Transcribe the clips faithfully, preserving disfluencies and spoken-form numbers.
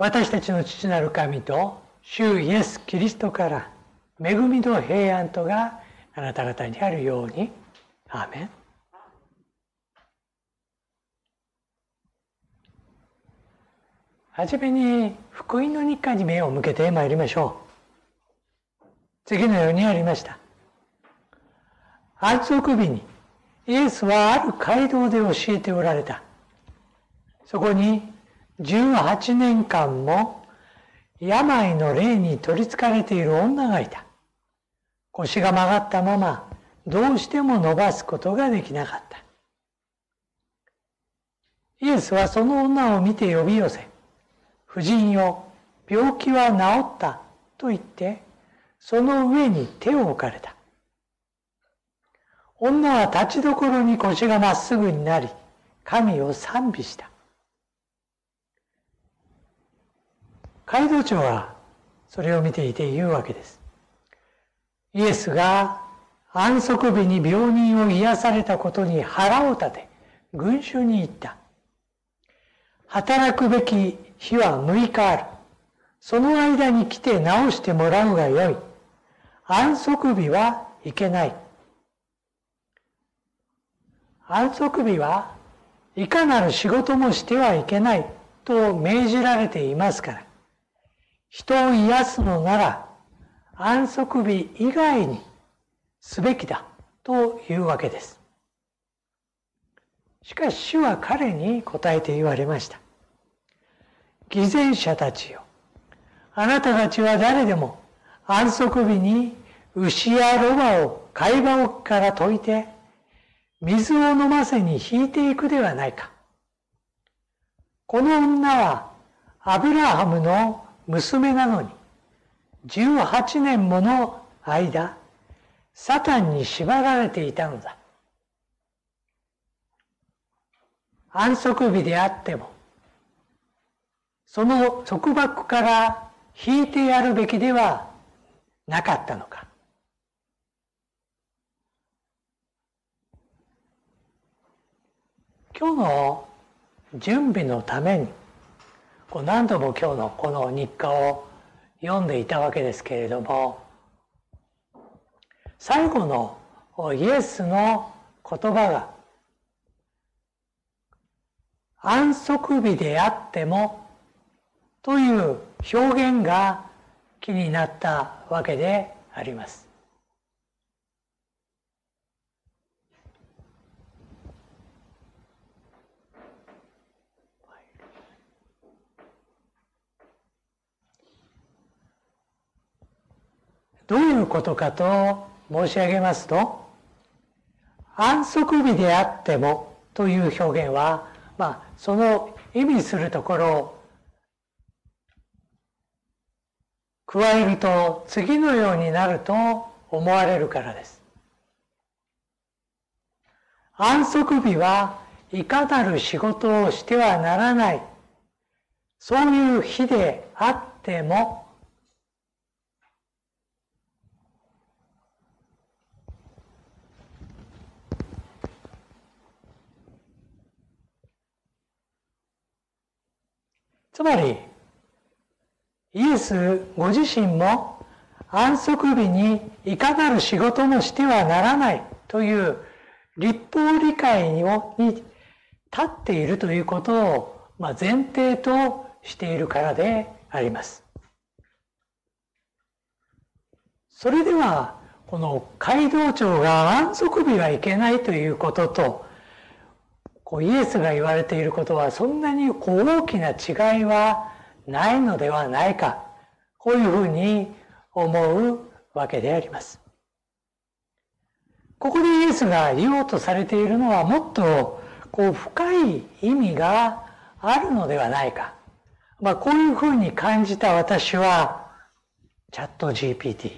私たちの父なる神と主イエス・キリストから恵みと平安とがあなた方にあるように。アーメン。はじめに福音の日課に目を向けてまいりましょう。次のようにありました。安息日にイエスはある街道で教えておられた。そこにじゅうはちねんかんも病の霊に取りつかれている女がいた。腰が曲がったままどうしても伸ばすことができなかった。イエスはその女を見て呼び寄せ、婦人よ、病気は治ったと言って、その上に手を置かれた。女は立ちどころに腰がまっすぐになり、神を賛美した。街道長はそれを見ていて言うわけです。イエスが安息日に病人を癒されたことに腹を立て、群衆に言った。働くべき日はむいかある。その間に来て治してもらうがよい。安息日はいけない。安息日はいかなる仕事もしてはいけないと命じられていますから、人を癒すのなら安息日以外にすべきだというわけです。しかし主は彼に答えて言われました。偽善者たちよ、あなたたちは誰でも安息日に牛やロバを飼い場から解いて水を飲ませに引いていくではないか。この女はアブラハムの娘なのにじゅうはちねんもの間サタンに縛られていたのだ。安息日であってもその束縛から引いてやるべきではなかったのか。今日の準備のために何度も今日のこの日課を読んでいたわけですけれども、最後のイエスの言葉が安息日であってもという表現が気になったわけであります。どういうことかと申し上げますと、安息日であってもという表現は、まあ、その意味するところを加えると次のようになると思われるからです。安息日はいかなる仕事をしてはならない、そういう日であってもつまりイエスご自身も安息日にいかなる仕事もしてはならないという律法理解に立っているということを前提としているからであります。それではこの街道長が安息日はいけないということとイエスが言われていることはそんなに大きな違いはないのではないか、こういうふうに思うわけであります。ここでイエスが言おうとされているのはもっとこう深い意味があるのではないか、まあ、こういうふうに感じた私はチャット ジーピーティー、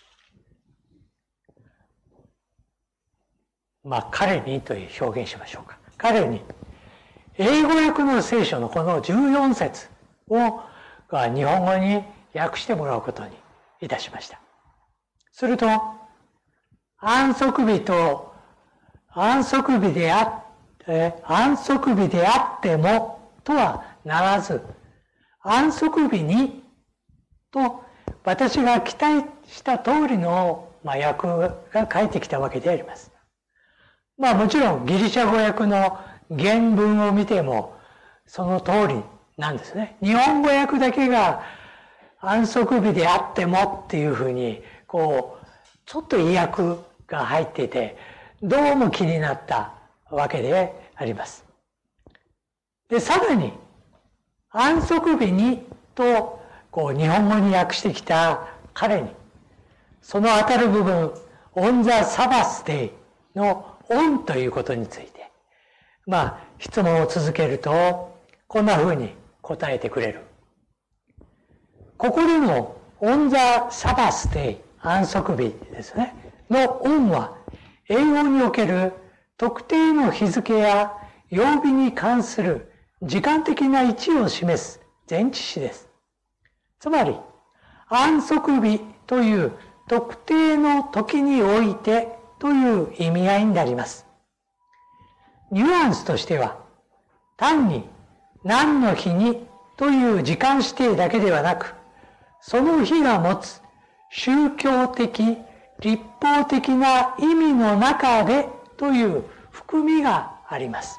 まあ彼にという表現しましょうか。彼に英語訳の聖書のこのじゅうよん節を日本語に訳してもらうことにいたしました。すると安息日と安息日であって安息日であってもとはならず、 安息日にと私が期待した通りの、まあ、訳が書いてきたわけであります。まあもちろんギリシャ語訳の原文を見てもその通りなんですね。日本語訳だけが安息日であってもっていうふうにこうちょっと意訳が入っていてどうも気になったわけであります。で、さらに安息日にとこう日本語に訳してきた彼にその当たる部分 on the Sabbath day の on ということについてまあ質問を続けるとこんなふうに答えてくれる。ここでの on the Sabbath day 安息日ですねの on は英語における特定の日付や曜日に関する時間的な位置を示す前置詞です。つまり安息日という特定の時においてという意味合いになります。ニュアンスとしては単に何の日にという時間指定だけではなくその日が持つ宗教的立法的な意味の中でという含みがあります。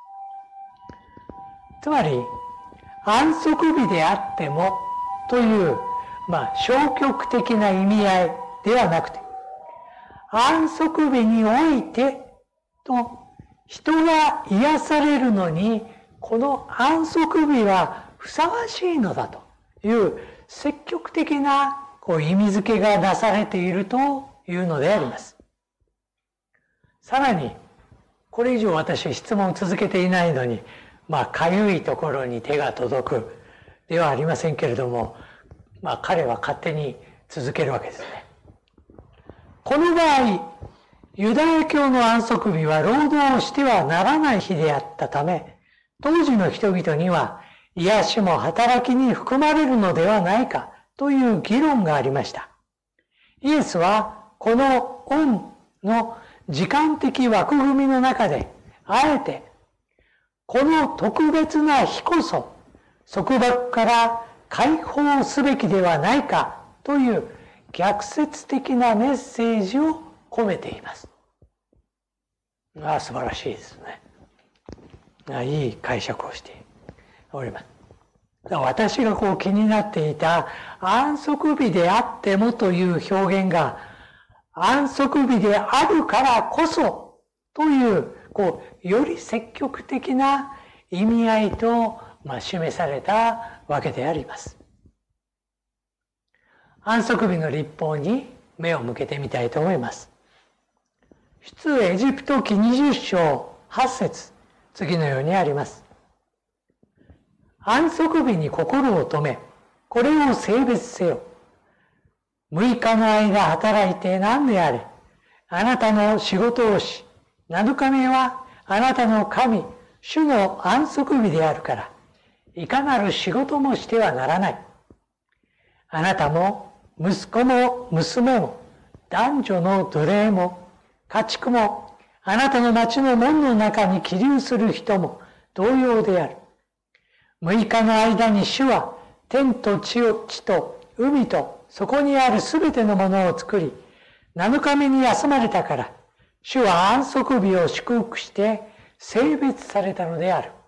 つまり安息日であってもというまあ消極的な意味合いではなくて安息日においてと人が癒されるのにこの安息日はふさわしいのだという積極的なこう意味付けがなされているというのであります。さらにこれ以上私質問を続けていないのにまあかゆいところに手が届くではありませんけれどもまあ彼は勝手に続けるわけですね。この場合ユダヤ教の安息日は労働をしてはならない日であったため当時の人々には癒しも働きに含まれるのではないかという議論がありました。イエスはこのオンの時間的枠組みの中であえてこの特別な日こそ束縛から解放すべきではないかという逆説的なメッセージを込めています。ああ素晴らしいですね。ああいい解釈をしております。私がこう気になっていた安息日であってもという表現が安息日であるからこそというこうより積極的な意味合いと、まあ、示されたわけであります。安息日の立法に目を向けてみたいと思います。出エジプト記にじゅっ章はち節次のようにあります。安息日に心を留めこれを聖別せよ。六日の間働いて何であれあなたの仕事をし七日目はあなたの神主の安息日であるからいかなる仕事もしてはならない。あなたも息子も娘も男女の奴隷も家畜もあなたの町の門の中に起立する人も同様である。六日の間に主は天と地を地と海とそこにあるすべてのものを作り七日目に休まれたから主は安息日を祝福して聖別されたのである。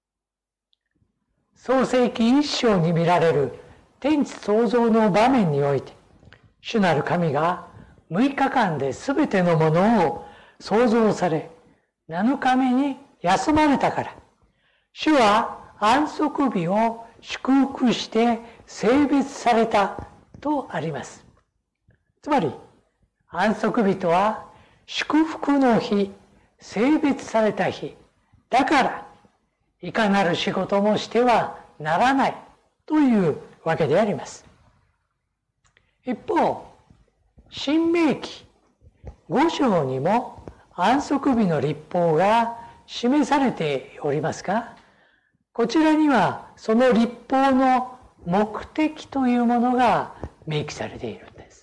創世記一章に見られる天地創造の場面において主なる神が六日間ですべてのものを創造され七日目に休まれたから主は安息日を祝福して聖別されたとあります。つまり安息日とは祝福の日、聖別された日だからいかなる仕事もしてはならないというわけであります。一方申命記ご章にも安息日の律法が示されておりますがこちらにはその律法の目的というものが明記されているんです。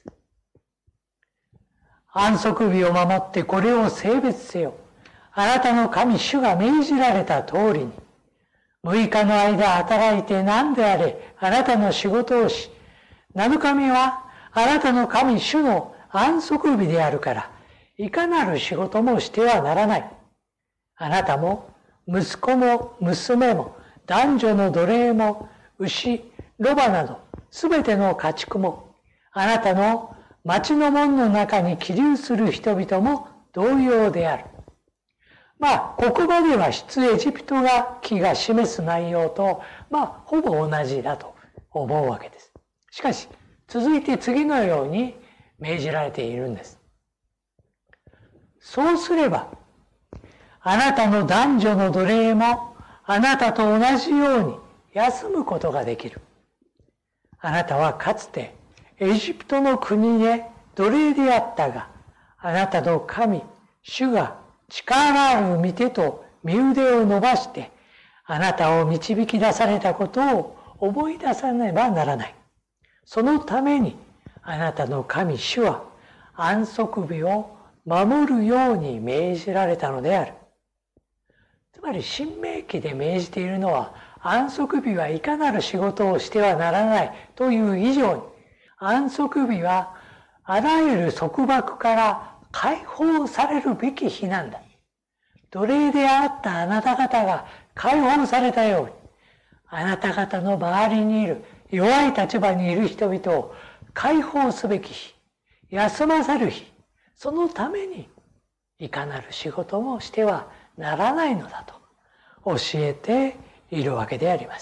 安息日を守ってこれを聖別せよ。あなたの神主が命じられた通りに六日の間働いて何であれあなたの仕事をし、七日目はあなたの神主の安息日であるから、いかなる仕事もしてはならない。あなたも息子も娘も男女の奴隷も牛、ロバなどすべての家畜も、あなたの町の門の中に起立する人々も同様である。まあ、ここまでは出エジプトが記が示す内容と、まあ、ほぼ同じだと思うわけです。しかし、続いて次のように命じられているんです。そうすれば、あなたの男女の奴隷もあなたと同じように休むことができる。あなたはかつてエジプトの国で奴隷であったが、あなたの神、主が力ある御手と身腕を伸ばして、あなたを導き出されたことを思い出さねばならない。そのために、あなたの神、主は安息日を守るように命じられたのである。つまり、申命記で命じているのは、安息日はいかなる仕事をしてはならないという以上に、安息日はあらゆる束縛から解放されるべき日なんだ。奴隷であったあなた方が解放されたように、あなた方の周りにいる弱い立場にいる人々を解放すべき日、休ませる日、そのためにいかなる仕事もしてはならないのだと教えているわけであります。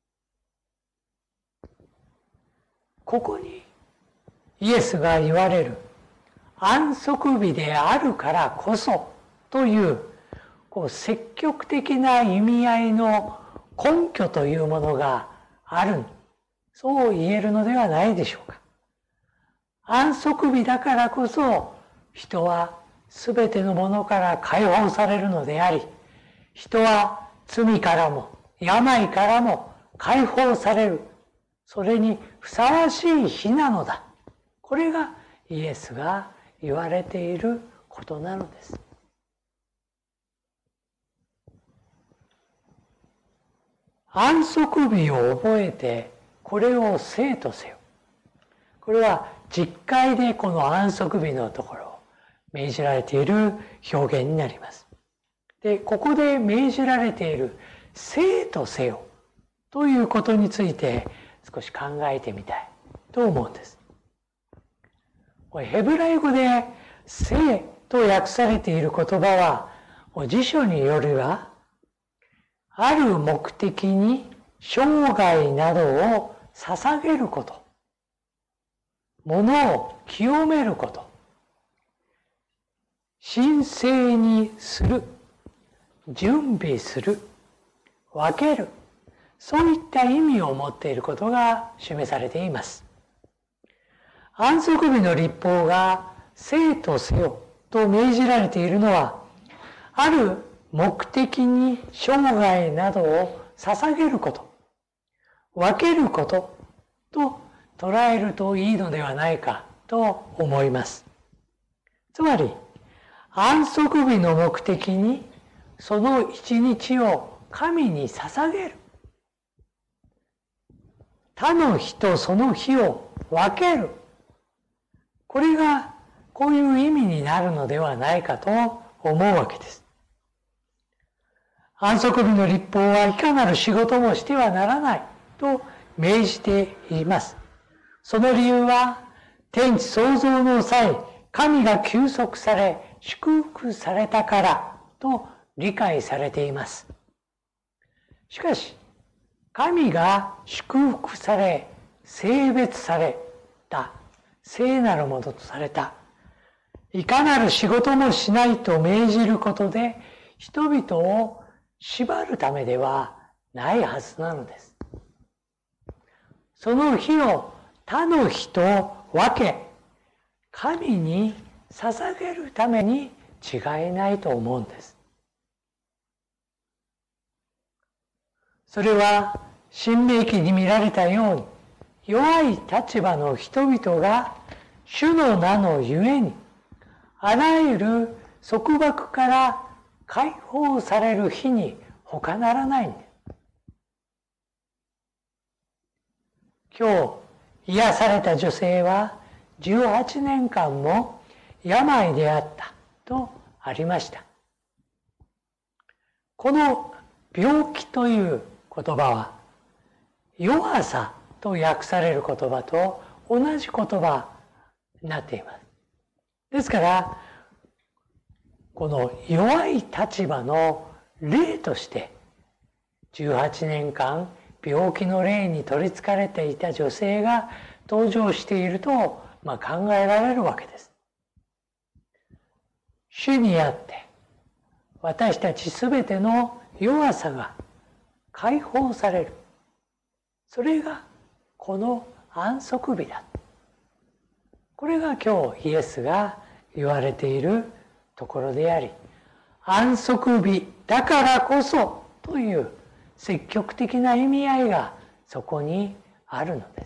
ここにイエスが言われる安息日であるからこそという、こう積極的な意味合いの根拠というものがある、そう言えるのではないでしょうか。安息日だからこそ人はすべてのものから解放されるのであり、人は罪からも病からも解放される、それにふさわしい日なのだ。これがイエスが言われていることなのです。安息日を覚えてこれを聖とせよ。これは実会でこの安息日のところを命じられている表現になります。で、ここで命じられている聖とせよということについて少し考えてみたいと思うんです。これヘブライ語で聖と訳されている言葉は辞書によるはある目的に生涯などを捧げること、物を清めること、神聖にする、準備する、分ける、そういった意味を持っていることが示されています。安息日の律法が聖とせよと命じられているのは、ある目的に生涯などを捧げること、分けることと捉えるといいのではないかと思います。つまり、安息日の目的にその一日を神に捧げる。他の日とその日を分ける。これがこういう意味になるのではないかと思うわけです。安息日の律法はいかなる仕事もしてはならないと命じています。その理由は、天地創造の際、神が休息され、祝福されたからと理解されています。しかし、神が祝福され、聖別された、聖なるものとされた、いかなる仕事もしないと命じることで、人々を縛るためではないはずなのです。その日を他の日と分け、神に捧げるために違いないと思うんです。それは申命記に見られたように、弱い立場の人々が主の名のゆえに、あらゆる束縛から解放される日に他ならないんです。 今日癒された女性はじゅうはちねんかんも病であったとありました。この病気という言葉は弱さと訳される言葉と同じ言葉になっています。ですからこの弱い立場の例としてじゅうはちねんかん病気の霊に取りつかれていた女性が登場していると、まあ、考えられるわけです。主にあって私たちすべての弱さが解放される。それがこの安息日だ。これが今日イエスが言われているところであり、安息日だからこそという積極的な意味合いがそこにあるのです。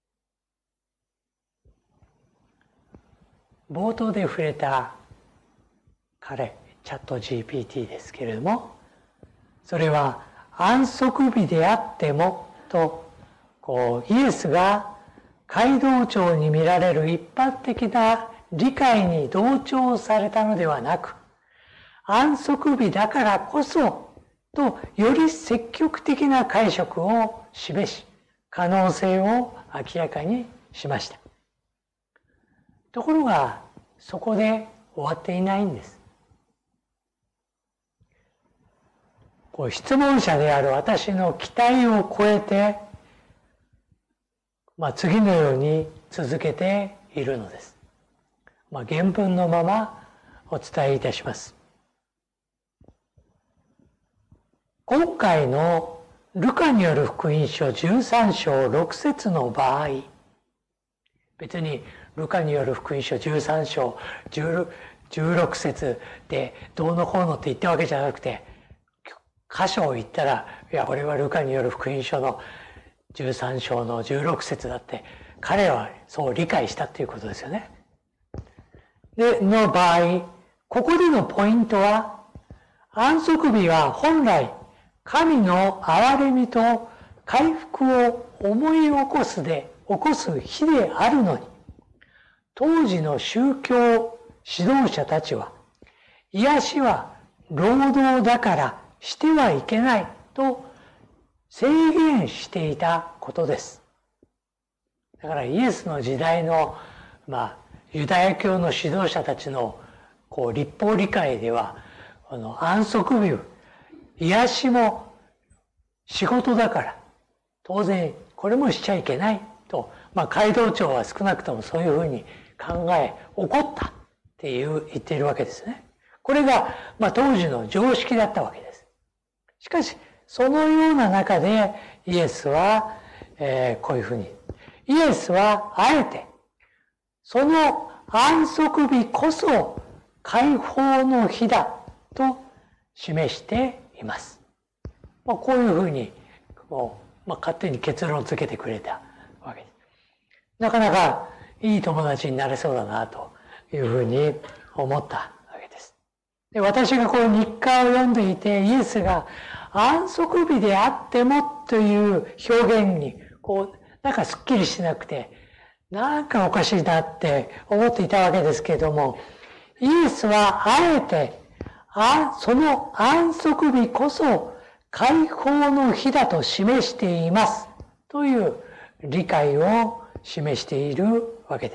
冒頭で触れた彼、チャット ジーピーティー ですけれども、それは安息日であってもと、こうイエスが街道長に見られる一般的な理解に同調されたのではなく、安息日だからこそとより積極的な解釈を示し、可能性を明らかにしました。ところがそこで終わっていないんです。こう質問者である私の期待を超えて、まあ、次のように続けているのです。まあ、原文のままお伝えいたします。今回のルカによる福音書じゅうさんしょうろくせつの場合、別にルカによる福音書じゅうさんしょうじゅうろくせつでどうのこうのって言ったわけじゃなくて、箇所を言ったら、いや、これはルカによる福音書のじゅうさんしょうのじゅうろくせつだって、彼はそう理解したっていうことですよね。で、の場合、ここでのポイントは、安息日は本来、神の憐れみと回復を思い起こすで、起こす日であるのに、当時の宗教指導者たちは、癒しは労働だからしてはいけないと制限していたことです。だからイエスの時代の、まあ、ユダヤ教の指導者たちのこう立法理解では、あの安息日、癒しも仕事だから当然これもしちゃいけないと、まあ、街道長は少なくともそういうふうに考え怒ったっていう言っているわけですね。これが、まあ、当時の常識だったわけです。しかしそのような中でイエスは、えー、こういうふうにイエスはあえてその安息日こそ解放の日だと示しています。まあ、こういうふうにもう、まあ、勝手に結論をつけてくれたわけです。なかなかいい友達になれそうだなというふうに思ったわけです。で、私がこう日課を読んでいて、イエスが安息日であってもという表現にこうなんかすっきりしなくて、なんかおかしいなって思っていたわけですけれども、イエスはあえてあその安息日こそ解放の日だと示していますという理解を示しているわけです。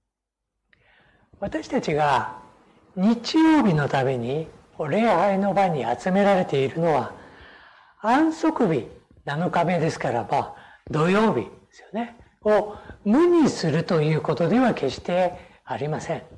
私たちが日曜日のために礼拝の場に集められているのは、安息日なのかめですから、まあ土曜日ですよねを無にするということでは決してありません。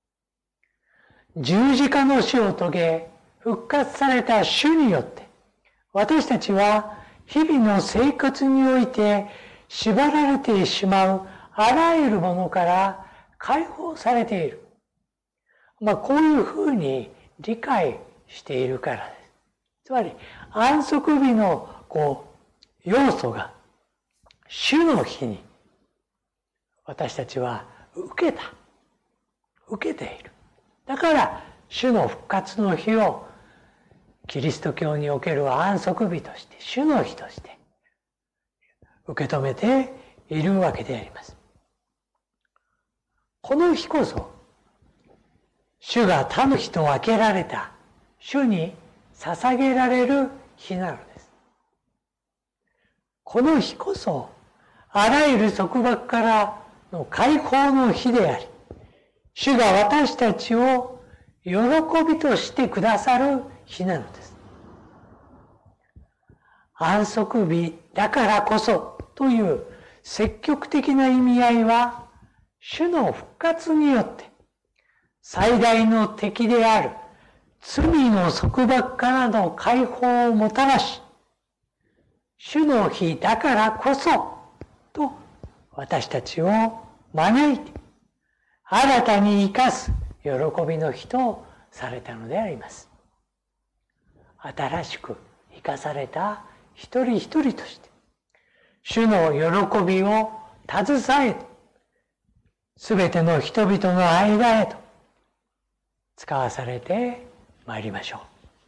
十字架の死を遂げ復活された主によって、私たちは日々の生活において縛られてしまうあらゆるものから解放されている。まあこういうふうに理解しているからです。つまり安息日のこう要素が主の日に私たちは受けた。受けている。だから主の復活の日をキリスト教における安息日として、主の日として受け止めているわけであります。この日こそ、主が他の日と分けられた主に捧げられる日なのです。この日こそ、あらゆる束縛からの解放の日であり、主が私たちを喜びとしてくださる日なのです。安息日だからこそという積極的な意味合いは、主の復活によって最大の敵である罪の束縛からの解放をもたらし、主の日だからこそと私たちを招いて新たに生かす喜びの日とされたのであります。新しく生かされた一人一人として主の喜びを携えてすべての人々の間へと使わされてまいりましょ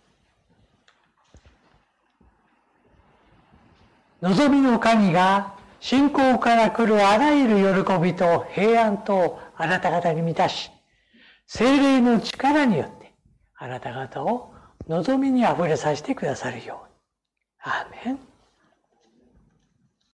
う。望みの神が信仰から来るあらゆる喜びと平安とあなた方に満たし、聖霊の力によってあなた方を望みにあふれさせてくださるように。